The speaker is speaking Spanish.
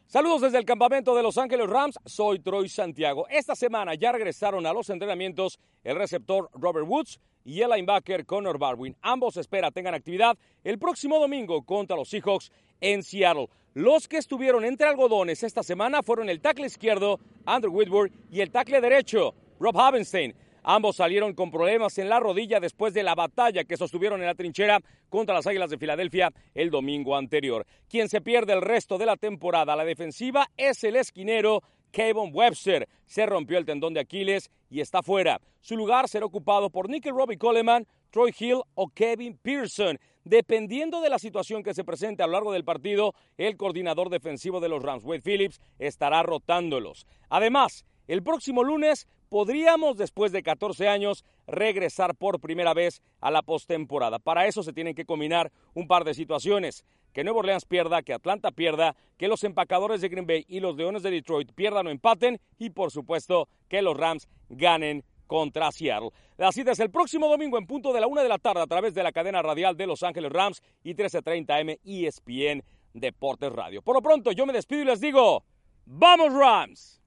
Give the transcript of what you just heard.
Saludos desde el campamento de Los Ángeles Rams, soy Troy Santiago. Esta semana ya regresaron a los entrenamientos el receptor Robert Woods y el linebacker Connor Barwin. Ambos se espera tengan actividad el próximo domingo contra los Seahawks en Seattle. Los que estuvieron entre algodones esta semana fueron el tackle izquierdo Andrew Whitworth y el tackle derecho Rob Havenstein. Ambos salieron con problemas en la rodilla después de la batalla que sostuvieron en la trinchera contra las Águilas de Filadelfia el domingo anterior. Quien se pierde el resto de la temporada a la defensiva es el esquinero Kayvon Webster. Se rompió el tendón de Aquiles y está fuera. Su lugar será ocupado por Nickel Robbie Coleman, Troy Hill o Kevin Pearson. Dependiendo de la situación que se presente a lo largo del partido, el coordinador defensivo de los Rams, Wade Phillips, estará rotándolos. Además, el próximo lunes podríamos, después de 14 años, regresar por primera vez a la postemporada. Para eso se tienen que combinar un par de situaciones. Que Nueva Orleans pierda, que Atlanta pierda, que los empacadores de Green Bay y los Leones de Detroit pierdan o empaten y, por supuesto, que los Rams ganen contra Seattle. La cita es el próximo domingo en punto de la 1 de la tarde a través de la cadena radial de Los Ángeles Rams y 1330 AM ESPN Deportes Radio. Por lo pronto, yo me despido y les digo, ¡vamos Rams!